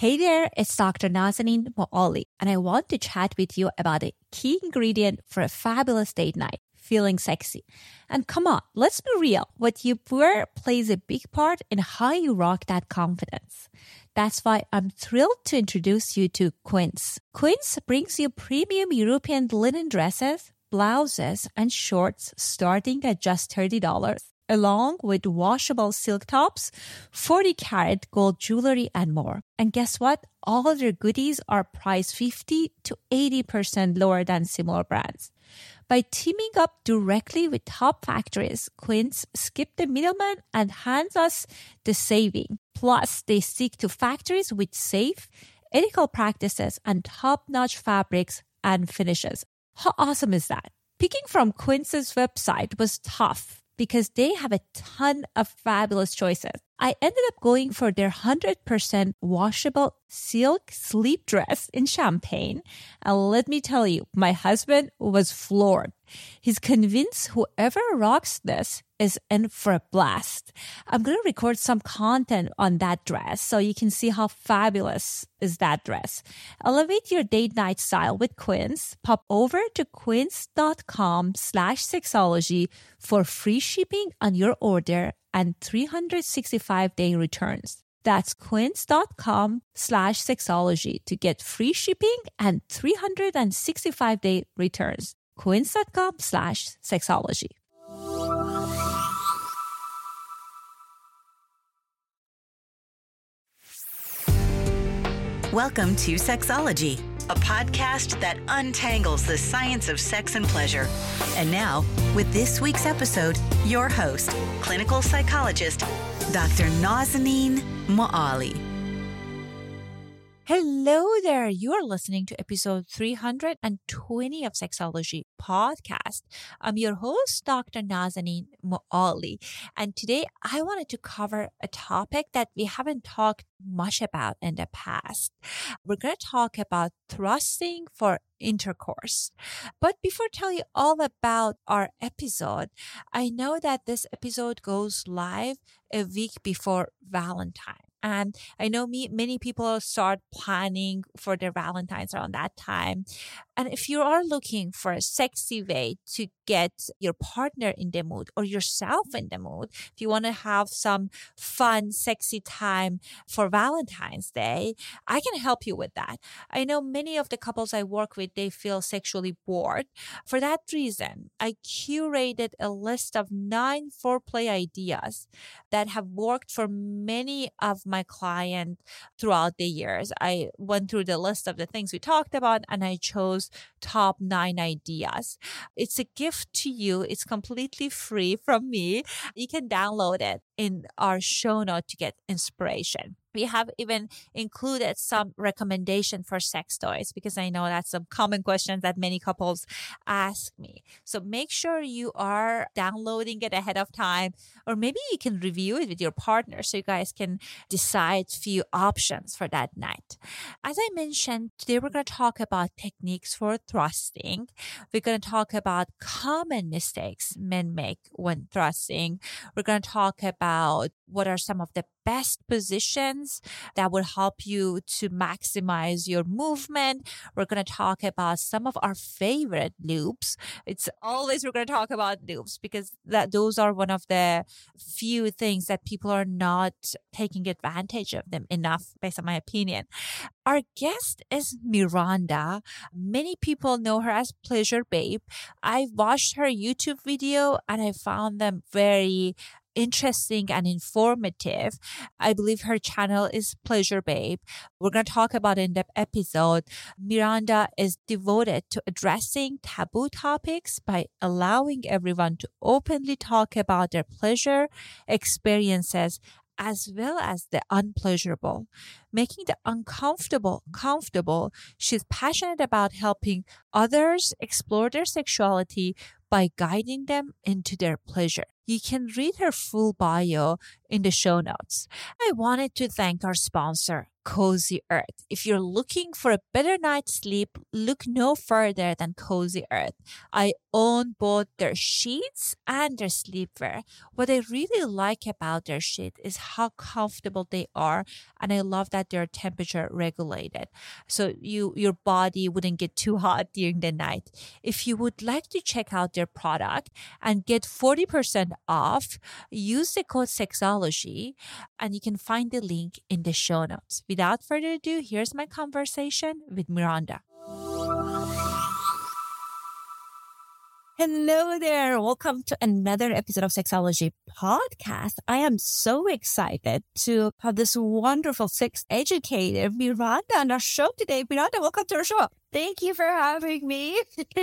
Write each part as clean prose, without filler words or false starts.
Hey there, it's Dr. Nazanin Moali, and I want to chat with you about a key ingredient for a fabulous date night, feeling sexy. And come on, let's be real. What you wear plays a big part in how you rock that confidence. That's why I'm thrilled to introduce you to Quince. Quince brings you premium European linen dresses, blouses, and shorts starting at just $30. Along with washable silk tops, 40-karat gold jewelry, and more. And guess what? All of their goodies are priced 50 to 80% lower than similar brands. By teaming up directly with top factories, Quince skipped the middleman and hands us the saving. Plus, they stick to factories with safe, ethical practices and top-notch fabrics and finishes. How awesome is that? Picking from Quince's website was tough, because they have a ton of fabulous choices. I ended up going for their 100% washable silk sleep dress in champagne. And let me tell you, my husband was floored. He's convinced whoever rocks this is in for a blast. I'm going to record some content on that dress so you can see how fabulous is that dress. Elevate your date night style with Quince. Pop over to quince.com/sexology for free shipping on your order and 365-day returns. That's quince.com/sexology to get free shipping and 365-day returns. Quince.com/sexology. Welcome to Sexology, a podcast that untangles the science of sex and pleasure. And now, with this week's episode, your host, clinical psychologist, Dr. Nazanin Moali. Hello there. You're listening to episode 320 of Sexology Podcast. I'm your host, Dr. Nazanin Moali. And today I wanted to cover a topic that we haven't talked much about in the past. We're going to talk about thrusting for intercourse. But before I tell you all about our episode, I know that this episode goes live a week before Valentine. And I know many people start planning for their Valentines around that time. And if you are looking for a sexy way to get your partner in the mood or yourself in the mood, if you want to have some fun, sexy time for Valentine's Day, I can help you with that. I know many of the couples I work with, they feel sexually bored. For that reason, I curated a list of 9 foreplay ideas that have worked for many of my clients throughout the years. I went through the list of the things we talked about and I chose top 9 ideas. It's a gift to you. It's completely free from me. You can download it in our show note to get inspiration. We have even included some recommendation for sex toys because I know that's some common questions that many couples ask me. So make sure you are downloading it ahead of time, or maybe you can review it with your partner so you guys can decide few options for that night. As I mentioned, today we're going to talk about techniques for thrusting. We're going to talk about common mistakes men make when thrusting. We're going to talk about what are some of the best positions that will help you to maximize your movement. We're going to talk about some of our favorite loops. It's always we're going to talk about loops because those are one of the few things that people are not taking advantage of them enough, based on my opinion. Our guest is Miranda. Many people know her as Pleasure Babe. I watched her YouTube video and I found them very interesting and informative. I believe her channel is Pleasure Babe. We're going to talk about in the episode. Miranda is devoted to addressing taboo topics by allowing everyone to openly talk about their pleasure experiences as well as the unpleasurable, making the uncomfortable comfortable. She's passionate about helping others explore their sexuality by guiding them into their pleasure. You can read her full bio in the show notes. I wanted to thank our sponsor, Cozy Earth. If you're looking for a better night's sleep, look no further than Cozy Earth. I own both their sheets and their sleepwear. What I really like about their sheet is how comfortable they are, and I love that they're temperature regulated. So your body wouldn't get too hot during the night. If you would like to check out their product and get 40% off, use the code Sexology, and you can find the link in the show notes. Without further ado, here's my conversation with Miranda. Hello there. Welcome to another episode of Sexology Podcast. I am so excited to have this wonderful sex educator, Miranda, on our show today. Miranda, welcome to our show. Thank you for having me.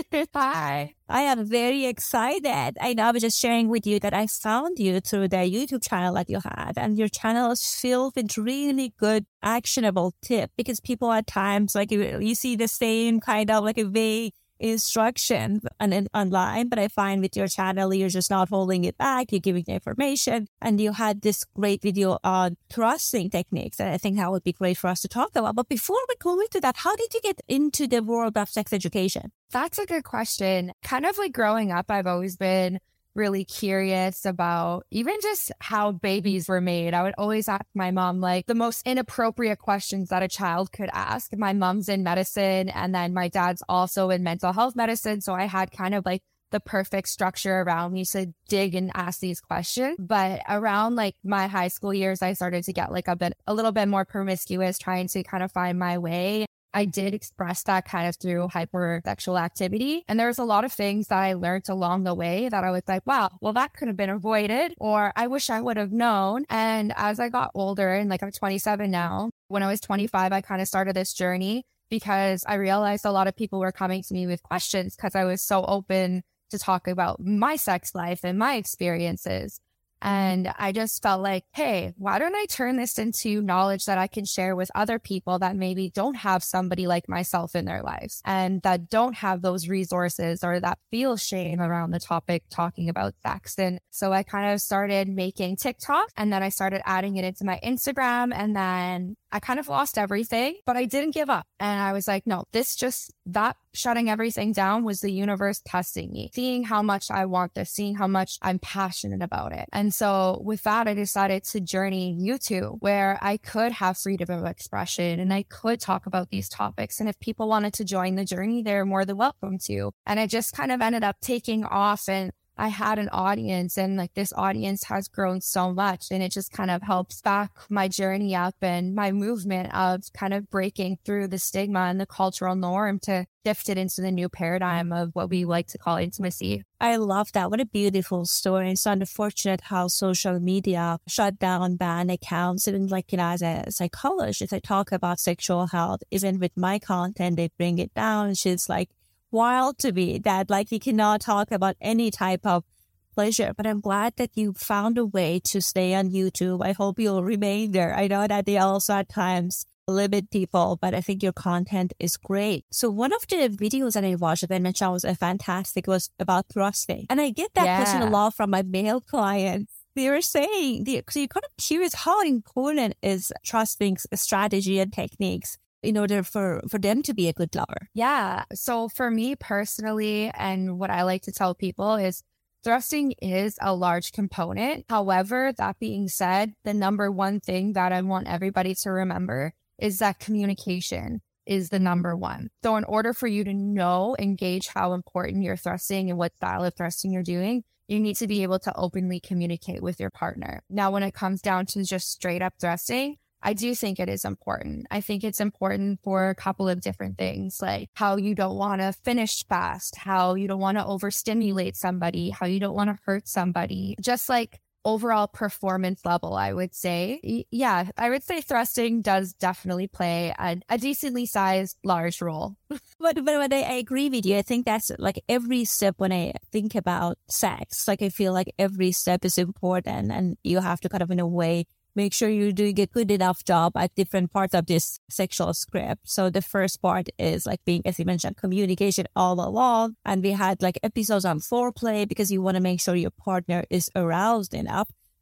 Hi. I am very excited. I know I was just sharing with you that I found you through the YouTube channel that you had, and your channel is filled with really good, actionable tips, because people at times, like you see the same kind of like a vague instruction online, but I find with your channel, you're just not holding it back. You're giving the information, and you had this great video on thrusting techniques, and I think that would be great for us to talk about. But before we go into that, how did you get into the world of sex education? That's a good question. Kind of like growing up, I've always been really curious about even just how babies were made. I would always ask my mom like the most inappropriate questions that a child could ask. My mom's in medicine, and then my dad's also in mental health medicine. So I had kind of like the perfect structure around me to dig and ask these questions. But around like my high school years, I started to get like a little bit more promiscuous, trying to kind of find my way. I did express that kind of through hypersexual activity. And there's a lot of things that I learned along the way that I was like, wow, well, that could have been avoided, or I wish I would have known. And as I got older, and like I'm 27 now, when I was 25, I kind of started this journey because I realized a lot of people were coming to me with questions because I was so open to talk about my sex life and my experiences. And I just felt like, hey, why don't I turn this into knowledge that I can share with other people that maybe don't have somebody like myself in their lives, and that don't have those resources, or that feel shame around the topic talking about sex. And so I kind of started making TikTok, and then I started adding it into my Instagram, and then I kind of lost everything, but I didn't give up. And I was like, no, that shutting everything down was the universe testing me, seeing how much I want this, seeing how much I'm passionate about it. And so with that, I decided to journey YouTube, where I could have freedom of expression and I could talk about these topics. And if people wanted to join the journey, they're more than welcome to. And it just kind of ended up taking off, and I had an audience, and like this audience has grown so much, and it just kind of helps back my journey up and my movement of kind of breaking through the stigma and the cultural norm to shift it into the new paradigm of what we like to call intimacy. I love that. What a beautiful story. It's unfortunate how social media shut down, ban accounts. Even like, as a psychologist, I talk about sexual health. Even with my content, they bring it down. She's like, wild to me that like you cannot talk about any type of pleasure, but I'm glad that you found a way to stay on YouTube. I hope you'll remain there. I know that they also at times limit people, but I think your content is great. So one of the videos that I watched that I mentioned was fantastic, was about thrusting. And I get that question a lot from my male clients. They were saying, so you're kind of curious how important is thrusting strategy and techniques in order for them to be a good lover? Yeah. So for me personally, and what I like to tell people is thrusting is a large component. However, that being said, the number one thing that I want everybody to remember is that communication is the number one. So in order for you to know and gauge how important you're thrusting and what style of thrusting you're doing, you need to be able to openly communicate with your partner. Now, when it comes down to just straight up thrusting, I do think it is important. I think it's important for a couple of different things, like how you don't want to finish fast, how you don't want to overstimulate somebody, how you don't want to hurt somebody, just like overall performance level, I would say. Yeah, I would say thrusting does definitely play a decently sized large role. But I agree with you. I think that's like every step when I think about sex, like I feel like every step is important, and you have to kind of in a way make sure you're doing a good enough job at different parts of this sexual script. So the first part is like being, as you mentioned, communication all along. And we had like episodes on foreplay because you want to make sure your partner is aroused enough.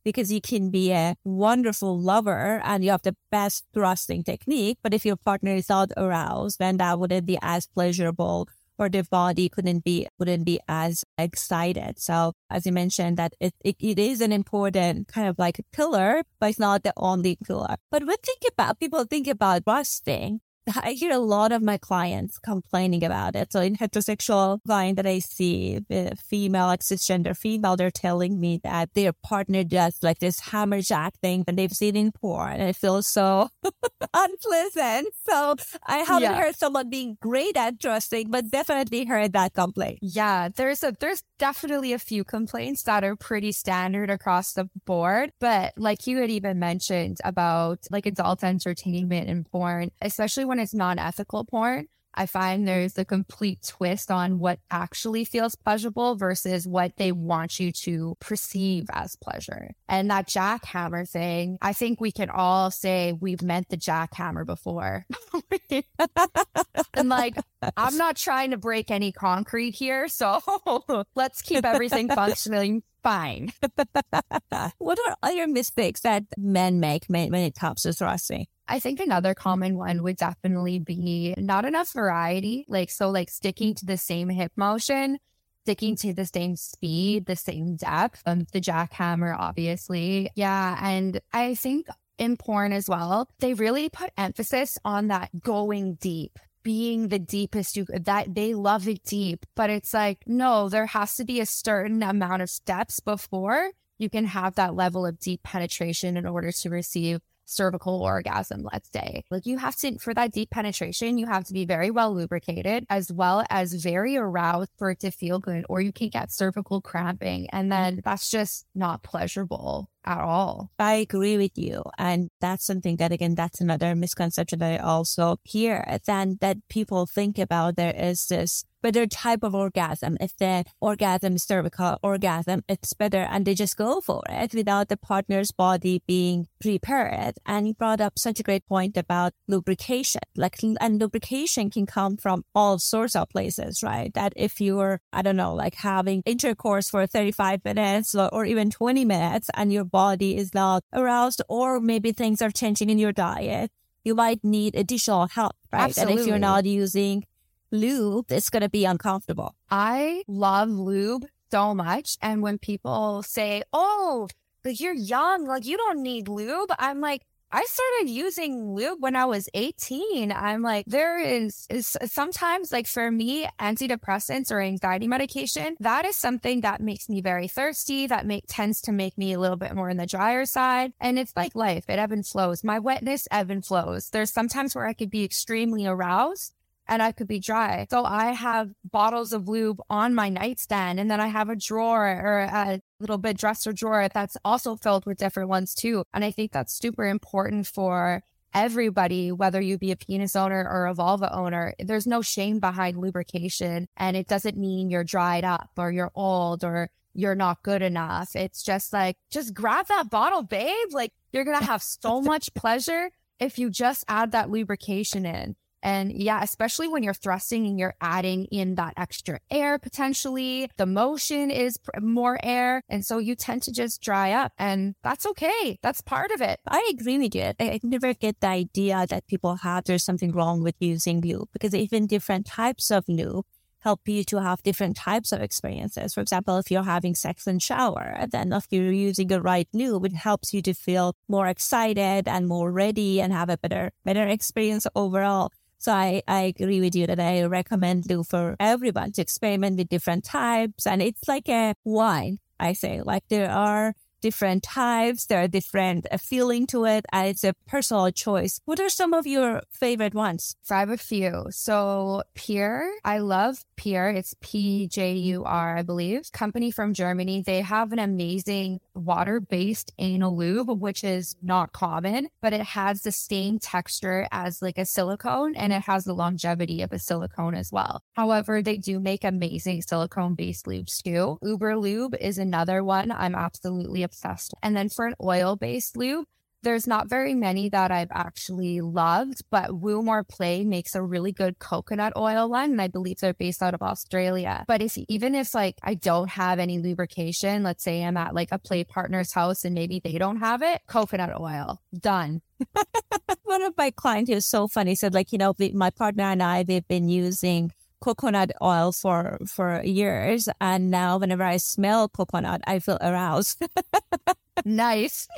because you can be a wonderful lover and you have the best thrusting technique. But if your partner is not aroused, then that wouldn't be as pleasurable, or the body wouldn't be as excited. So as you mentioned, that it is an important kind of like a pillar, but it's not the only pillar. But when people think about thrusting, I hear a lot of my clients complaining about it. So in heterosexual client that I see, female, like cisgender female, they're telling me that their partner does like this hammer jack thing that they've seen in porn, and it feels so unpleasant. So I haven't heard someone being great at thrusting, but definitely heard that complaint. Yeah, there's definitely a few complaints that are pretty standard across the board. But like you had even mentioned about like adult entertainment and porn, especially when it's non-ethical porn, I find there's a complete twist on what actually feels pleasurable versus what they want you to perceive as pleasure. And that jackhammer thing, I think we can all say we've meant the jackhammer before. And like, I'm not trying to break any concrete here, so let's keep everything functioning fine. What are other mistakes that men make when it comes to thrusting? I think another common one would definitely be not enough variety. Like sticking to the same hip motion, sticking to the same speed, the same depth, the jackhammer, obviously. Yeah. And I think in porn as well, they really put emphasis on that going deep, being the deepest that they love it deep. But it's like, no, there has to be a certain amount of steps before you can have that level of deep penetration in order to receive cervical orgasm, let's say. Like you have to, for that deep penetration, you have to be very well lubricated as well as very aroused for it to feel good, or you can get cervical cramping. And then that's just not pleasurable at all. I agree with you. And that's something that, again, that's another misconception that I also hear, then that people think about. There is this better type of orgasm. If the orgasm is cervical orgasm, it's better. And they just go for it without the partner's body being prepared. And you brought up such a great point about lubrication. And lubrication can come from all sorts of places, right? That if you're, I don't know, like having intercourse for 35 minutes or even 20 minutes and your body is not aroused, or maybe things are changing in your diet, you might need additional help, right? Absolutely. And if you're not using lube, it's going to be uncomfortable. I love lube so much. And when people say, oh, but you're young, like you don't need lube, I'm like, I started using lube when I was 18. I'm like, there is sometimes, like for me, antidepressants or anxiety medication, that is something that makes me very thirsty, that tends to make me a little bit more on the drier side. And it's like life, it ebb and flows. My wetness ebb and flows. There's sometimes where I could be extremely aroused and I could be dry. So I have bottles of lube on my nightstand, and then I have a drawer or a little bit dresser drawer that's also filled with different ones too. And I think that's super important for everybody, whether you be a penis owner or a vulva owner. There's no shame behind lubrication, and it doesn't mean you're dried up or you're old or you're not good enough. It's just like, just grab that bottle, babe. Like you're going to have so much pleasure if you just add that lubrication in. And yeah, especially when you're thrusting and you're adding in that extra air, potentially the motion is more air. And so you tend to just dry up, and that's okay. That's part of it. I agree with you. I never get the idea that people have there's something wrong with using lube, because even different types of lube help you to have different types of experiences. For example, if you're having sex in shower, then if you're using the right lube, it helps you to feel more excited and more ready and have a better experience overall. So I agree with you that I recommend lube for everyone to experiment with different types. And it's like a wine, I say. Like there are different types, there are different feeling to it, and it's a personal choice. What are some of your favorite ones? So I have a few. So PUR, I love PUR. It's PJUR, I believe. Company from Germany. They have an amazing water-based anal lube, which is not common, but it has the same texture as like a silicone, and it has the longevity of a silicone as well. However, they do make amazing silicone-based lubes too. Uber Lube is another one I'm absolutely obsessed with. And then for an oil-based lube, There's not very many that I've actually loved, but Woo More Play makes a really good coconut oil one. And I believe they're based out of Australia. But even if like I don't have any lubrication, let's say I'm at like a play partner's house and maybe they don't have it, coconut oil, done. One of my clients is so funny. Said like, my partner and I, we've been using coconut oil for years. And now whenever I smell coconut, I feel aroused. Nice.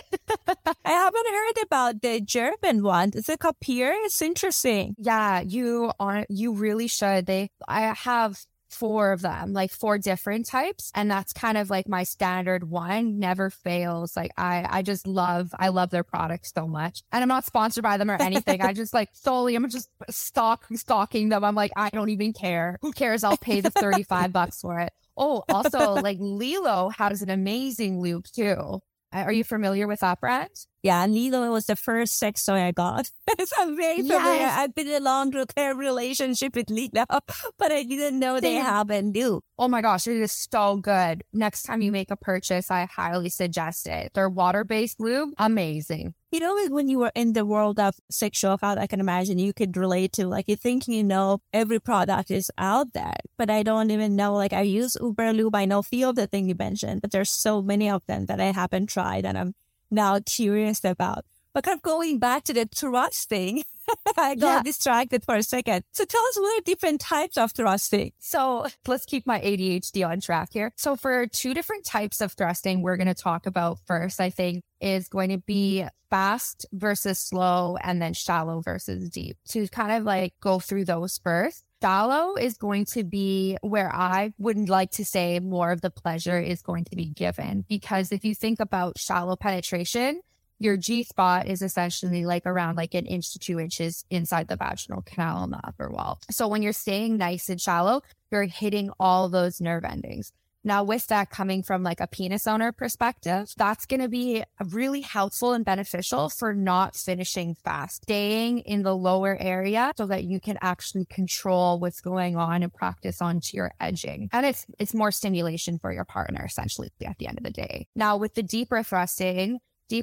I haven't heard about the German one. Is it called Peer? It's interesting. Yeah, you really should. I have 4 of them, like 4 different types. And that's kind of like my standard one, never fails. Like I love their products so much. And I'm not sponsored by them or anything. I just like solely, I'm just stalking them. I'm like, I don't even care. Who cares? I'll pay the $35 for it. Oh, also like Lilo has an amazing lube too. Are you familiar with that brand? Yeah, Lilo was the first sex toy I got. So I'm very familiar. Yes. I've been in a long-term relationship with Lilo, but I didn't know they have a lube. Oh my gosh, it is so good. Next time you make a purchase, I highly suggest it. Their water-based lube, amazing. When you were in the world of sexual health, I can imagine you could relate to, like, you think every product is out there, but I don't even know, like, I use Uber Lube. I know a few of the things you mentioned, but there's so many of them that I haven't tried and I'm now curious about. But kind of going back to the thrusting, I got distracted for a second. So tell us what are different types of thrusting. So let's keep my ADHD on track here. So for 2 different types of thrusting, we're going to talk about first, I think, is going to be fast versus slow and then shallow versus deep. To kind of like go through those first. Shallow is going to be where I would like to say more of the pleasure is going to be given. Because if you think about shallow penetration, your G-spot is essentially like around like 1 inch to 2 inches inside the vaginal canal on the upper wall. So when you're staying nice and shallow, you're hitting all those nerve endings. Now, with that coming from like a penis owner perspective, that's going to be really helpful and beneficial for not finishing fast, staying in the lower area so that you can actually control what's going on and practice onto your edging. And it's more stimulation for your partner, essentially, at the end of the day. Now, with the deeper thrusting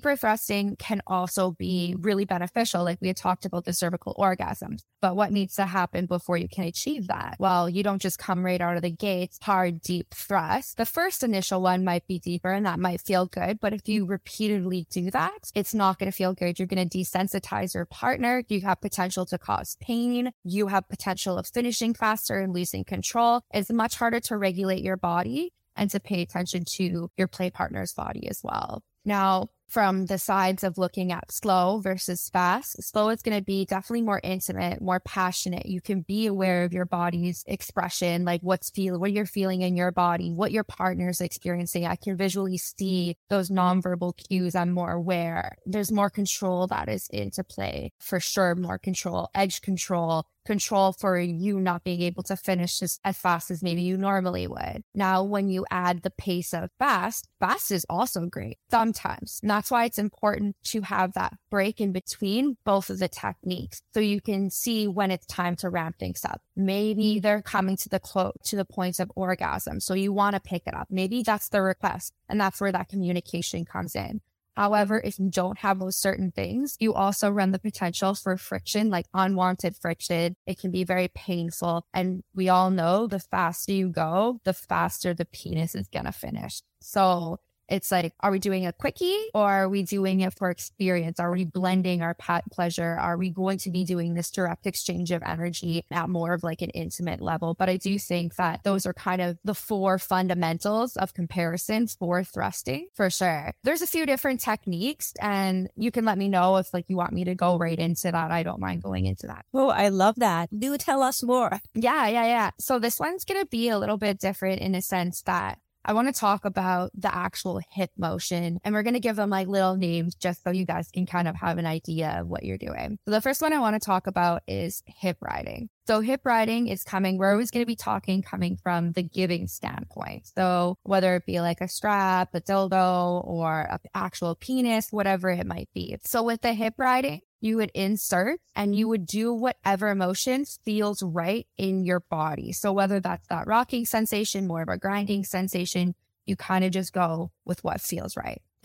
can also be really beneficial. Like we had talked about the cervical orgasms, but what needs to happen before you can achieve that? Well, you don't just come right out of the gates, hard, deep thrust. The first initial one might be deeper and that might feel good, but if you repeatedly do that, it's not going to feel good. You're going to desensitize your partner. You have potential to cause pain. You have potential of finishing faster and losing control. It's much harder to regulate your body and to pay attention to your play partner's body as well. Now, from the sides of looking at slow versus fast, slow is going to be definitely more intimate, more passionate. You can be aware of your body's expression, like what you're feeling in your body, what your partner's experiencing. I can visually see those nonverbal cues. I'm more aware. There's more control that is into play, for sure. More control, edge control for you not being able to finish just as fast as maybe you normally would. Now, when you add the pace of fast is also great sometimes. And that's why it's important to have that break in between both of the techniques so you can see when it's time to ramp things up. Maybe they're coming to the point of orgasm, so you want to pick it up. Maybe that's the request, and that's where that communication comes in. However, if you don't have those certain things, you also run the potential for friction, like unwanted friction. It can be very painful. And we all know the faster you go, the faster the penis is going to finish. So it's like, are we doing a quickie or are we doing it for experience? Are we blending our pleasure? Are we going to be doing this direct exchange of energy at more of like an intimate level? But I do think that those are kind of the 4 fundamentals of comparison for thrusting, for sure. There's a few different techniques and you can let me know if like you want me to go right into that. I don't mind going into that. Oh, I love that. Do tell us more. Yeah. So this one's going to be a little bit different in a sense that I want to talk about the actual hip motion, and we're going to give them like little names just so you guys can kind of have an idea of what you're doing. So the first one I want to talk about is hip riding. So hip riding is we're always going to be coming from the giving standpoint. So whether it be like a strap, a dildo, or an actual penis, whatever it might be. So with the hip riding, you would insert and you would do whatever motion feels right in your body. So whether that's that rocking sensation, more of a grinding sensation, you kind of just go with what feels right.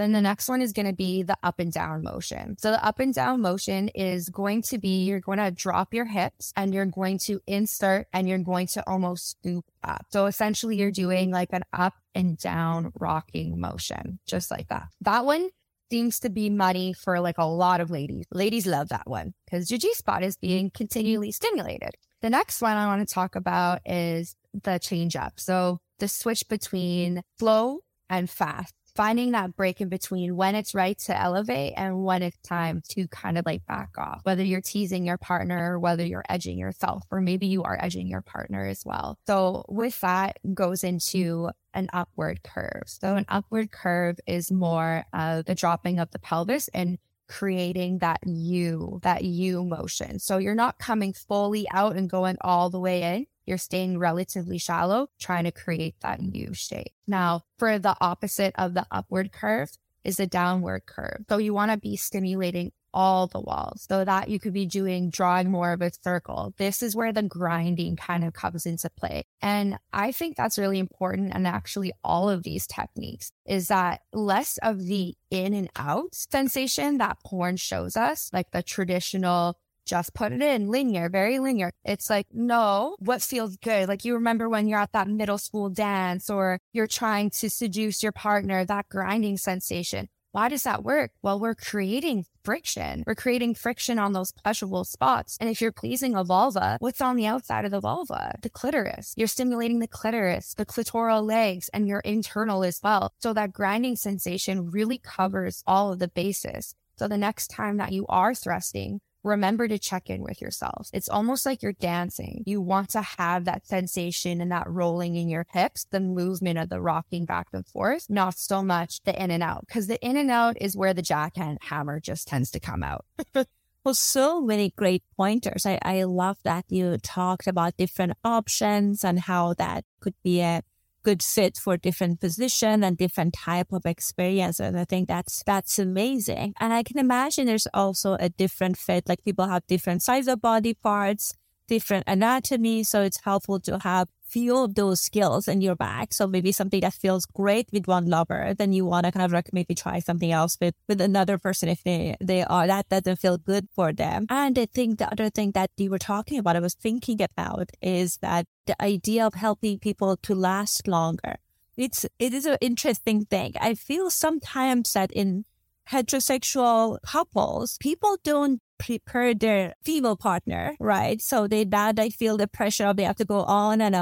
Then the next one is going to be the up and down motion. So the up and down motion is going to be, you're going to drop your hips and you're going to insert and you're going to almost scoop up. So essentially you're doing like an up and down rocking motion, just like that. That one seems to be money for like a lot of ladies. Ladies love that one because your G-spot is being continually stimulated. The next one I want to talk about is the change up. So the switch between slow and fast, finding that break in between when it's right to elevate and when it's time to kind of like back off, whether you're teasing your partner, whether you're edging yourself, or maybe you are edging your partner as well. So with that goes into an upward curve. So an upward curve is more of the dropping of the pelvis and creating that U motion. So you're not coming fully out and going all the way in. You're staying relatively shallow, trying to create that U shape. Now, for the opposite of the upward curve is the downward curve. So you want to be stimulating all the walls so that you could be drawing more of a circle. This is where the grinding kind of comes into play. And I think that's really important. And actually all of these techniques is that less of the in and out sensation that porn shows us, like the traditional just put it in linear, very linear. It's like, no, what feels good? Like you remember when you're at that middle school dance or you're trying to seduce your partner, that grinding sensation. Why does that work? Well, we're creating friction. We're creating friction on those pleasurable spots. And if you're pleasing a vulva, what's on the outside of the vulva? The clitoris. You're stimulating the clitoris, the clitoral legs, and your internal as well. So that grinding sensation really covers all of the bases. So the next time that you are thrusting, remember to check in with yourselves. It's almost like you're dancing. You want to have that sensation and that rolling in your hips, the movement of the rocking back and forth, not so much the in and out, because the in and out is where the jackhammer just tends to come out. Well, so many great pointers. I love that you talked about different options and how that could be a good fit for different position and different type of experience. And I think that's amazing. And I can imagine there's also a different fit, like people have different size of body parts, different anatomy. So it's helpful to have few of those skills in your bag. So maybe something that feels great with one lover, then you want to kind of maybe try something else with another person if they are, that doesn't feel good for them. And I think the other thing that you were talking about, I was thinking about, is that the idea of helping people to last longer. It is an interesting thing. I feel sometimes that in heterosexual couples, people don't prepare their female partner, right? So they feel the pressure of they have to go on and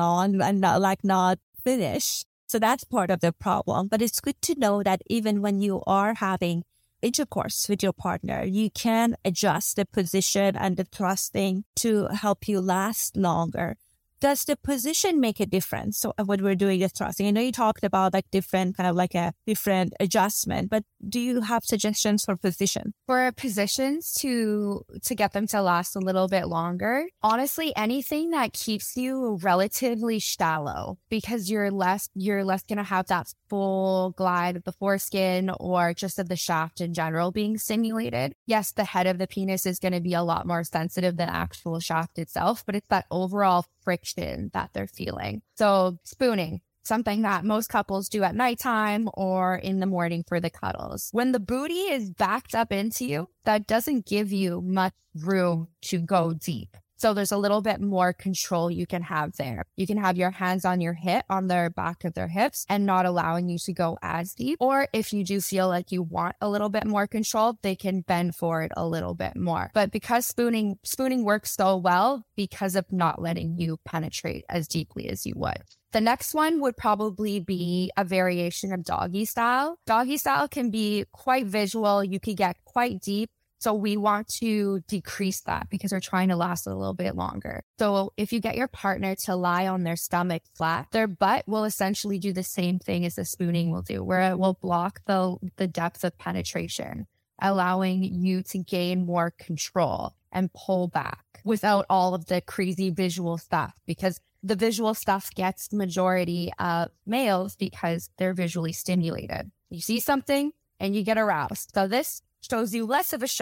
not finish. So that's part of the problem. But it's good to know that even when you are having intercourse with your partner, you can adjust the position and the thrusting to help you last longer. Does the position make a difference? So when we're doing the thrusting, I know you talked about like different kind of like a different adjustment, but do you have suggestions for position? For positions to get them to last a little bit longer, honestly, anything that keeps you relatively shallow, because you're less going to have that full glide of the foreskin or just of the shaft in general being stimulated. Yes, the head of the penis is going to be a lot more sensitive than actual shaft itself, but it's that overall friction that they're feeling. So spooning, something that most couples do at nighttime or in the morning for the cuddles. When the booty is backed up into you, that doesn't give you much room to go deep. So there's a little bit more control you can have there. You can have your hands on their back of their hips and not allowing you to go as deep. Or if you do feel like you want a little bit more control, they can bend forward a little bit more. But because spooning works so well because of not letting you penetrate as deeply as you would. The next one would probably be a variation of doggy style. Doggy style can be quite visual. You could get quite deep. So we want to decrease that because we're trying to last a little bit longer. So if you get your partner to lie on their stomach flat, their butt will essentially do the same thing as the spooning will do, where it will block the depth of penetration, allowing you to gain more control and pull back without all of the crazy visual stuff, because the visual stuff gets the majority of males because they're visually stimulated. You see something and you get aroused. So this shows you less of a show,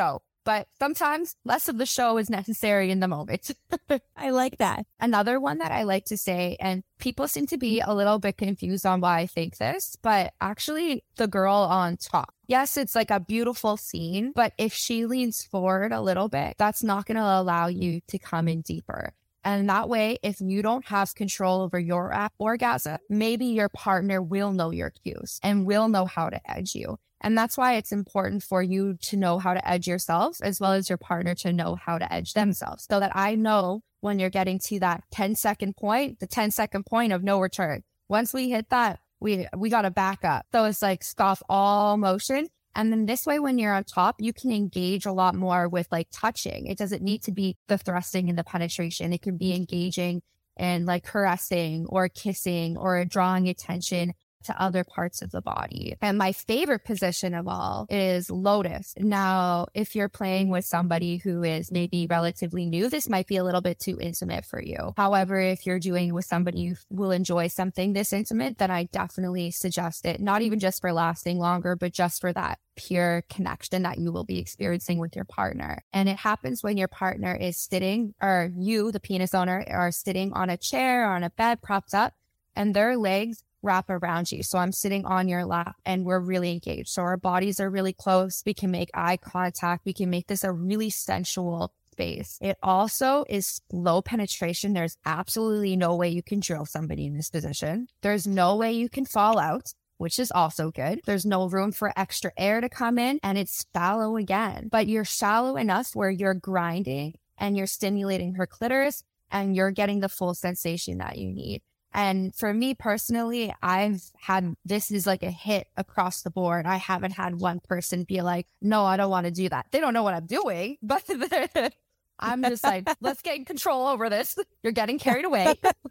but sometimes less of the show is necessary in the moment. I like that. Another one that I like to say, and people seem to be a little bit confused on why I think this, but actually the girl on top. Yes, it's like a beautiful scene, but if she leans forward a little bit, that's not going to allow you to come in deeper. And that way, if you don't have control over your orgasm, maybe your partner will know your cues and will know how to edge you. And that's why it's important for you to know how to edge yourself, as well as your partner to know how to edge themselves, so that I know when you're getting to that 10-second point, the 10-second point of no return. Once we hit that, we got to back up. So it's like stop all motion. And then this way, when you're on top, you can engage a lot more with like touching. It doesn't need to be the thrusting and the penetration. It can be engaging and like caressing or kissing or drawing attention to other parts of the body. And my favorite position of all is lotus. Now, if you're playing with somebody who is maybe relatively new, this might be a little bit too intimate for you. However, if you're doing with somebody who will enjoy something this intimate, then I definitely suggest it, not even just for lasting longer, but just for that pure connection that you will be experiencing with your partner. And it happens when your partner is sitting, or you, the penis owner, are sitting on a chair or on a bed propped up, and their legs wrap around you. So I'm sitting on your lap and we're really engaged. So our bodies are really close. We can make eye contact. We can make this a really sensual space. It also is low penetration. There's absolutely no way you can drill somebody in this position. There's no way you can fall out, which is also good. There's no room for extra air to come in, and it's shallow again. But you're shallow enough where you're grinding and you're stimulating her clitoris and you're getting the full sensation that you need. And for me personally, this is like a hit across the board. I haven't had one person be like, no, I don't want to do that. They don't know what I'm doing, but I'm just like, let's get control over this. You're getting carried away.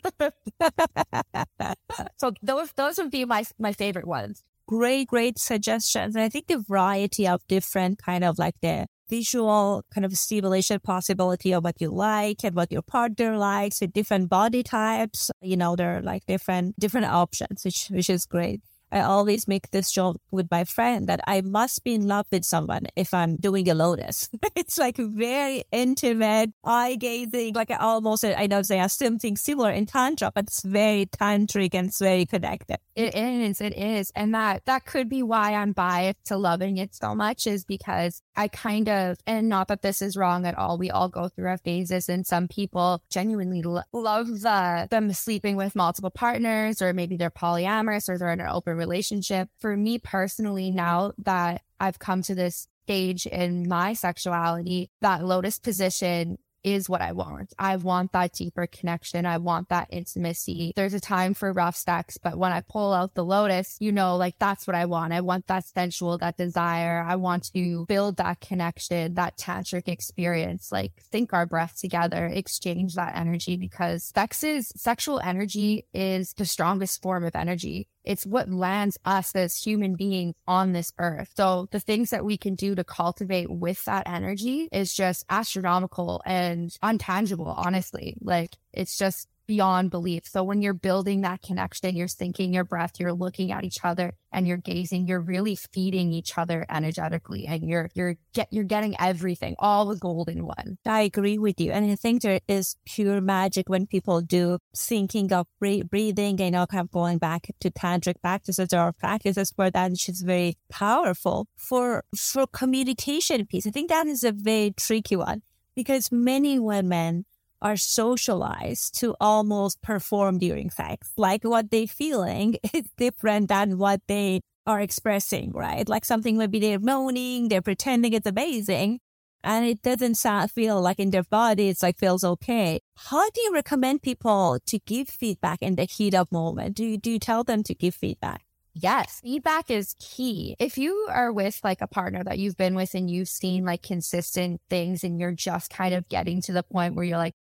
So those would be my favorite ones. Great suggestions. And I think the variety of different kind of like the visual kind of stimulation possibility of what you like and what your partner likes with different body types, there are like different options, which is great. I always make this joke with my friend that I must be in love with someone if I'm doing a lotus. It's like very intimate, eye-gazing, like I know they are something similar in Tantra, but it's very tantric and it's very connected. It is. And that could be why I'm biased to loving it so much, is because I kind of, and not that this is wrong at all, we all go through our phases, and some people genuinely love them sleeping with multiple partners, or maybe they're polyamorous or they're in an open relationship. For me personally, now that I've come to this stage in my sexuality, that lotus position is what I want. I want that deeper connection. I want that intimacy. There's a time for rough sex, but when I pull out the lotus, like that's what I want. I want that sensual, that desire. I want to build that connection, that tantric experience, like sync our breath together, exchange that energy, because sexual energy is the strongest form of energy. It's what lands us as human beings on this earth. So the things that we can do to cultivate with that energy is just astronomical and untangible, honestly. Like, it's just beyond belief. So when you're building that connection, you're syncing your breath, you're looking at each other and you're gazing, you're really feeding each other energetically, and you're getting everything, all the gold in one. I agree with you. And I think there is pure magic when people do syncing of breathing, kind of going back to tantric practices or practices for that, which is very powerful. For communication piece, I think that is a very tricky one, because many women are socialized to almost perform during sex. Like what they're feeling is different than what they are expressing, right? Like something maybe they're moaning, they're pretending it's amazing, and it doesn't feel like in their body, it's like feels okay. How do you recommend people to give feedback in the heat of moment? Do you tell them to give feedback? Yes, feedback is key. If you are with like a partner that you've been with and you've seen like consistent things and you're just kind of getting to the point where you're like,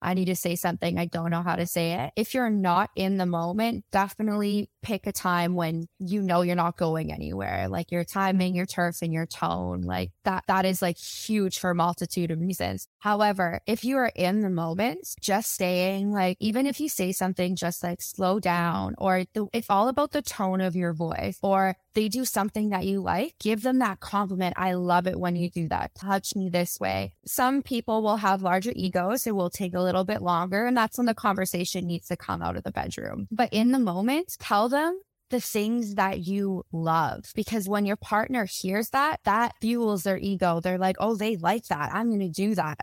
I need to say something. I don't know how to say it. If you're not in the moment, definitely pick a time when you know you're not going anywhere. Like your timing, your turf, and your tone, like that is like huge for a multitude of reasons. However, if you are in the moment, just saying like, even if you say something, just like slow down, or it's all about the tone of your voice, or they do something that you like, give them that compliment. I love it when you do that. Touch me this way. Some people will have larger egos. It will take a little bit longer. And that's when the conversation needs to come out of the bedroom. But in the moment, tell them the things that you love. Because when your partner hears that, that fuels their ego. They're like, oh, they like that. I'm going to do that.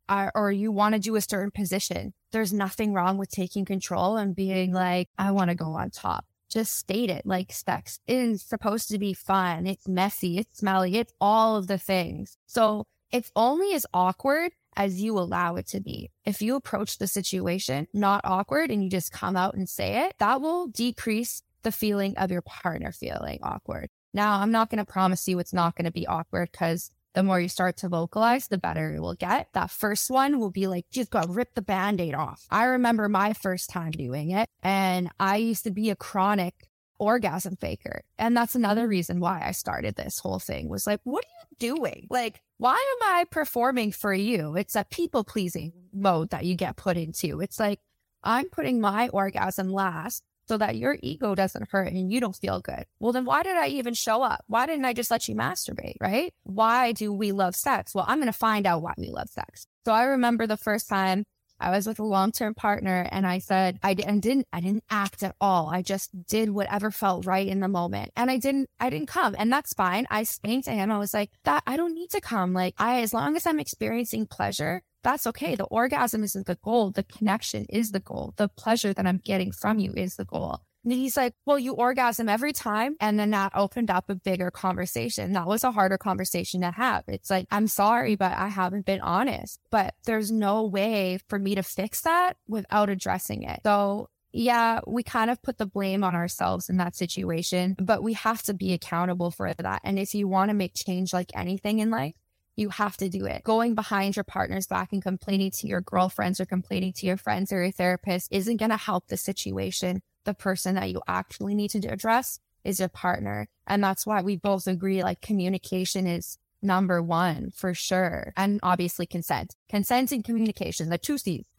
Or you want to do a certain position. There's nothing wrong with taking control and being like, I want to go on top. Just state it. Like, sex is supposed to be fun. It's messy. It's smelly. It's all of the things. So it's only as awkward as you allow it to be. If you approach the situation not awkward and you just come out and say it, that will decrease the feeling of your partner feeling awkward. Now, I'm not going to promise you it's not going to be awkward, because the more you start to vocalize, the better it will get. That first one will be like, just got to rip the Band-Aid off. I remember my first time doing it, and I used to be a chronic orgasm faker. And that's another reason why I started this whole thing, was like, what are you doing? Like, why am I performing for you? It's a people-pleasing mode that you get put into. It's like, I'm putting my orgasm last so that your ego doesn't hurt and you don't feel good. Well, then why did I even show up? Why didn't I just let you masturbate, right? Why do we love sex? Well, I'm going to find out why we love sex. So I remember the first time I was with a long-term partner, and I said, I didn't act at all. I just did whatever felt right in the moment. And I didn't come, and that's fine. I explained to him, I was like, that I don't need to come. Like, as long as I'm experiencing pleasure, that's okay. The orgasm isn't the goal. The connection is the goal. The pleasure that I'm getting from you is the goal. And he's like, well, you orgasm every time. And then that opened up a bigger conversation. That was a harder conversation to have. It's like, I'm sorry, but I haven't been honest. But there's no way for me to fix that without addressing it. So yeah, we kind of put the blame on ourselves in that situation, but we have to be accountable for that. And if you want to make change like anything in life, you have to do it. Going behind your partner's back and complaining to your girlfriends or complaining to your friends or your therapist isn't going to help the situation. The person that you actually need to address is your partner. And that's why we both agree, like, communication is number one for sure. And obviously consent and communication, the two C's.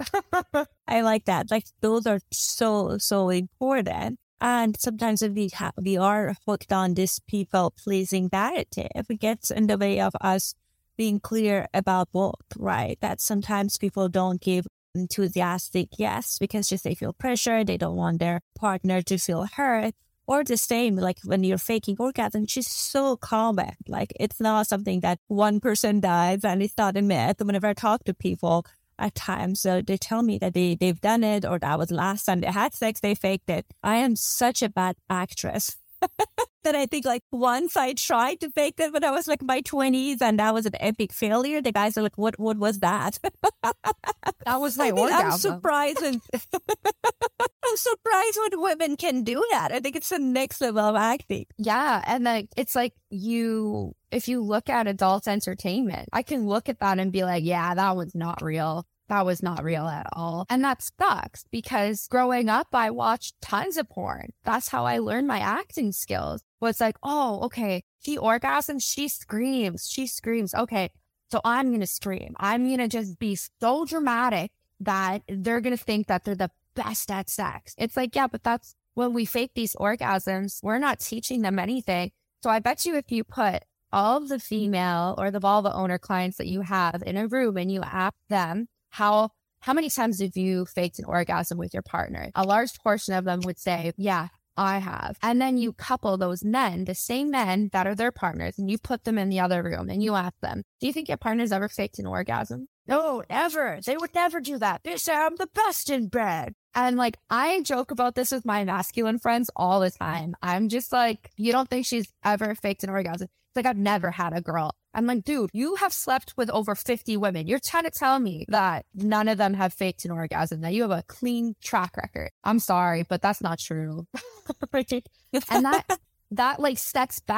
I like that. Like, those are so important. And sometimes we are hooked on this people pleasing narrative. It gets in the way of us being clear about both, right? That sometimes people don't give enthusiastic yes because just they feel pressure. They don't want their partner to feel hurt. Or the same, like when you're faking orgasm, which is so common. Like, it's not something that one person does, and it's not a myth. Whenever I talk to people at times, so they tell me that they've done it, or that was last time they had sex, they faked it. I am such a bad actress. That I think, like, once I tried to fake it when I was like my 20s, and that was an epic failure. The guys are like, what was that? That was my orgasm. I'm surprised when women can do that. I think it's the next level of acting. Yeah. And like, it's like if you look at adult entertainment, I can look at that and be like, yeah, that was not real. That was not real at all. And that sucks, because growing up, I watched tons of porn. That's how I learned my acting skills. Well, it's like, oh, okay, she orgasms, she screams. Okay, so I'm going to scream. I'm going to just be so dramatic that they're going to think that they're the best at sex. It's like, yeah, but that's when we fake these orgasms, we're not teaching them anything. So I bet you if you put all of the female or the vulva owner clients that you have in a room and you ask them, how many times have you faked an orgasm with your partner? A large portion of them would say, yeah, I have. And then you couple those men, the same men that are their partners, and you put them in the other room and you ask them, do you think your partner's ever faked an orgasm? No, never. They would never do that. They say I'm the best in bed. And like, I joke about this with my masculine friends all the time. I'm just like, you don't think she's ever faked an orgasm? It's like, I've never had a girl. I'm like, dude, you have slept with over 50 women. You're trying to tell me that none of them have faked an orgasm, that you have a clean track record. I'm sorry, but that's not true. And that like steps back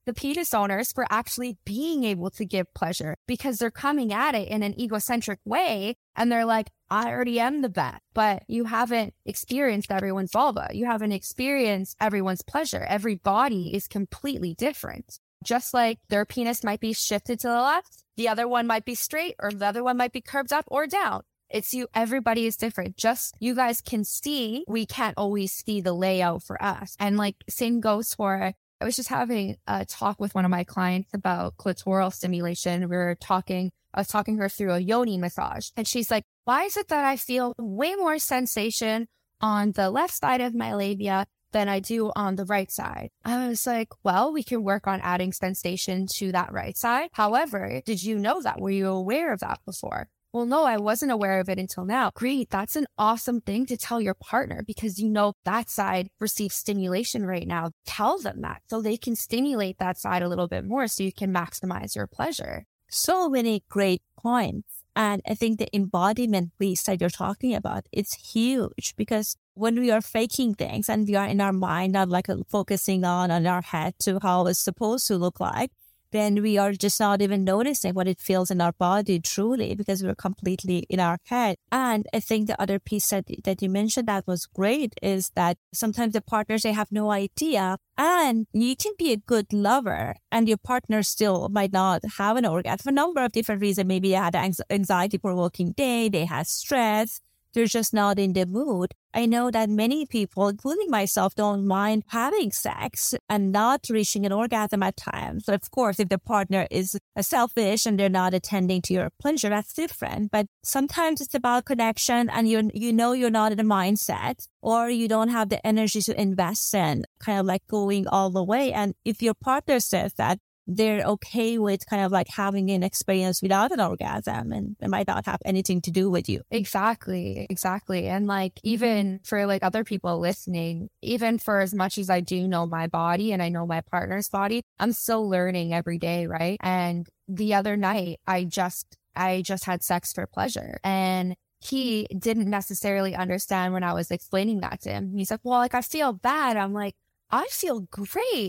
the penis owners for actually being able to give pleasure, because they're coming at it in an egocentric way. And they're like, I already am the best, but you haven't experienced everyone's vulva. You haven't experienced everyone's pleasure. Every body is completely different. Just like their penis might be shifted to the left, the other one might be straight, or the other one might be curved up or down. It's you. Everybody is different. Just you guys can see, we can't always see the layout for us. And like same goes for, I was just having a talk with one of my clients about clitoral stimulation. I was talking her through a yoni massage. And she's like, why is it that I feel way more sensation on the left side of my labia than I do on the right side? I was like, well, we can work on adding sensation to that right side. However, did you know that? Were you aware of that before? Well, no, I wasn't aware of it until now. Great. That's an awesome thing to tell your partner, because you know that side receives stimulation right now. Tell them that so they can stimulate that side a little bit more so you can maximize your pleasure. So many great points. And I think the embodiment piece that you're talking about, it's huge, because when we are faking things and we are in our mind, not like focusing on our head to how it's supposed to look like, then we are just not even noticing what it feels in our body truly, because we're completely in our head. And I think the other piece that you mentioned that was great is that sometimes the partners, they have no idea, and you can be a good lover and your partner still might not have an orgasm for a number of different reasons. Maybe they had an anxiety-provoking day, they had stress, they're just not in the mood. I know that many people, including myself, don't mind having sex and not reaching an orgasm at times. So of course, if the partner is selfish and they're not attending to your pleasure, that's different. But sometimes it's about connection, and you know you're not in a mindset, or you don't have the energy to invest in kind of like going all the way. And if your partner says that they're okay with kind of like having an experience without an orgasm, and it might not have anything to do with you. Exactly. And like, even for like other people listening, even for as much as I do know my body and I know my partner's body, I'm still learning every day, right? And the other night, I just had sex for pleasure, and he didn't necessarily understand when I was explaining that to him. He's like, well, like, I feel bad. I'm like, I feel great.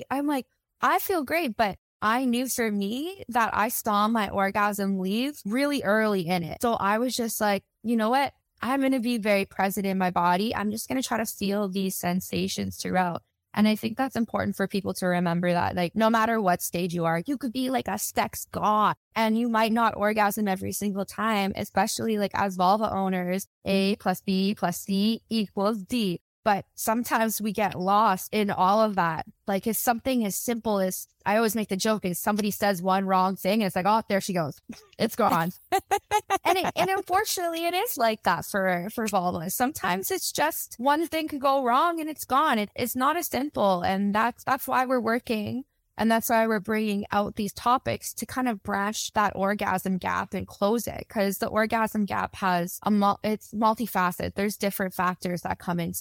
But I knew for me that I saw my orgasm leave really early in it. So I was just like, you know what? I'm going to be very present in my body. I'm just going to try to feel these sensations throughout. And I think that's important for people to remember that, like, no matter what stage you are, you could be like a sex god and you might not orgasm every single time, especially like as vulva owners, A plus B plus C equals D. But sometimes we get lost in all of that. Like, it's something as simple as, I always make the joke, is somebody says one wrong thing and it's like, oh, there she goes. It's gone. and unfortunately, it is like that for vulvas. Sometimes it's just one thing could go wrong and it's gone. It's not as simple. And that's why we're working. And that's why we're bringing out these topics to kind of branch that orgasm gap and close it. Because the orgasm gap has it's multifaceted. There's different factors that come into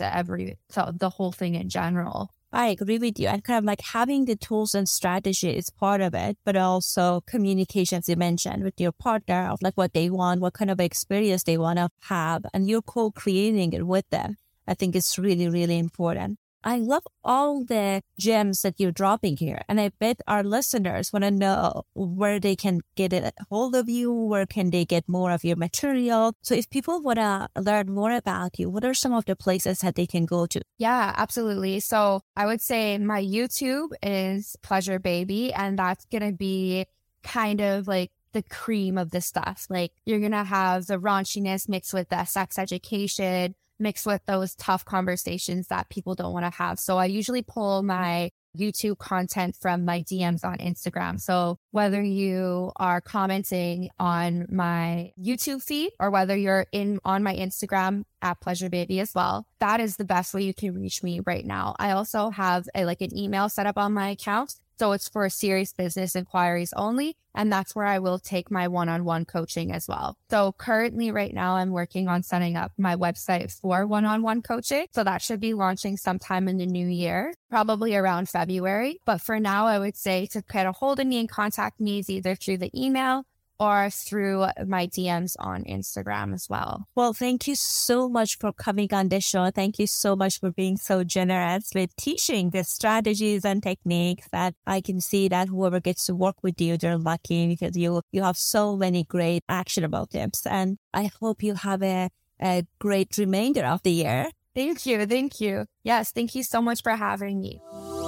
the whole thing in general. I agree with you. And kind of like having the tools and strategy is part of it, but also communication, as you mentioned, with your partner, of like what they want, what kind of experience they want to have, and you're co-creating it with them. I think it's really, really important. I love all the gems that you're dropping here. And I bet our listeners want to know where they can get a hold of you, where can they get more of your material. So if people want to learn more about you, what are some of the places that they can go to? Yeah, absolutely. So I would say my YouTube is Pleasure Baby, and that's going to be kind of like the cream of the stuff. Like, you're going to have the raunchiness mixed with the sex education, mixed with those tough conversations that people don't want to have. So I usually pull my YouTube content from my DMs on Instagram. So whether you are commenting on my YouTube feed or whether you're on my Instagram at Pleasure Baby as well, that is the best way you can reach me right now. I also have an email set up on my account. So it's for serious business inquiries only. And that's where I will take my one-on-one coaching as well. So currently right now, I'm working on setting up my website for one-on-one coaching. So that should be launching sometime in the new year, probably around February. But for now, I would say to get a hold of me and contact me is either through the email or through my DMs on Instagram as well. Well, thank you so much for coming on the show. Thank you so much for being so generous with teaching the strategies and techniques that I can see that whoever gets to work with you, they're lucky because you have so many great actionable tips. And I hope you have a great remainder of the year. Thank you. Thank you. Yes, thank you so much for having me.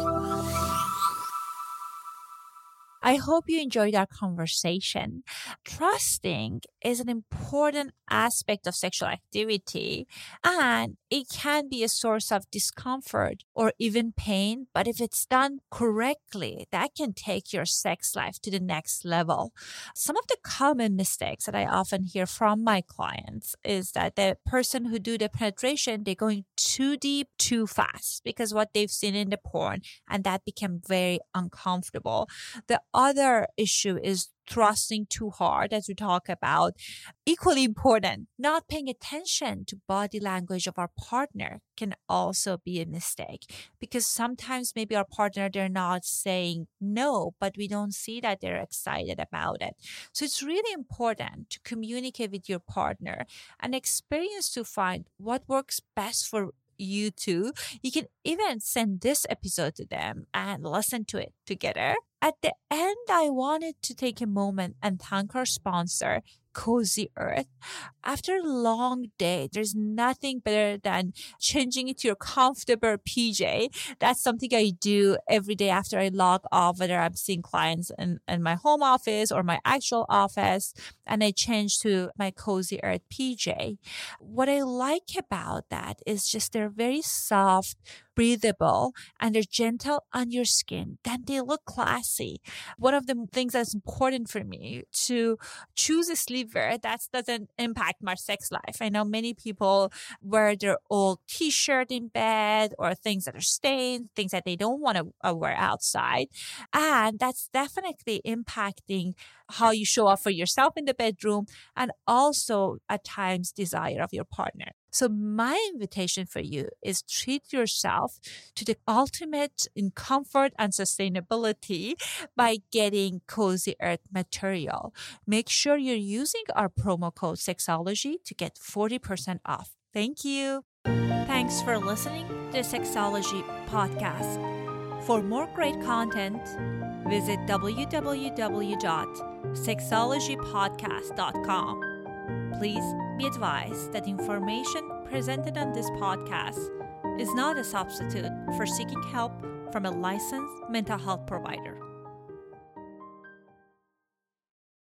I hope you enjoyed our conversation. Trusting is an important aspect of sexual activity, and it can be a source of discomfort or even pain. But if it's done correctly, that can take your sex life to the next level. Some of the common mistakes that I often hear from my clients is that the person who do the penetration, they're going too deep, too fast because what they've seen in the porn, and that became very uncomfortable. The other issue is thrusting too hard, as we talk about. Equally important, not paying attention to body language of our partner can also be a mistake, because sometimes maybe our partner, they're not saying no, but we don't see that they're excited about it. So it's really important to communicate with your partner and experience to find what works best for you two. You can even send this episode to them and listen to it together. At the end, I wanted to take a moment and thank our sponsor, Cozy Earth. After a long day, there's nothing better than changing into your comfortable PJ. That's something I do every day after I log off, whether I'm seeing clients in my home office or my actual office, and I change to my Cozy Earth PJ. What I like about that is just they're very soft, breathable, and they're gentle on your skin. Then they look classy. One of the things that's important for me to choose a sleepwear that doesn't impact my sex life. I know many people wear their old t-shirt in bed or things that are stained, things that they don't want to wear outside. And that's definitely impacting how you show up for yourself in the bedroom and also at times desire of your partner. So my invitation for you is treat yourself to the ultimate in comfort and sustainability by getting Cozy Earth material. Make sure you're using our promo code Sexology to get 40% off. Thank you. Thanks for listening to the Sexology podcast. For more great content, visit www.sexologypodcast.com. Please be advised that information presented on this podcast is not a substitute for seeking help from a licensed mental health provider.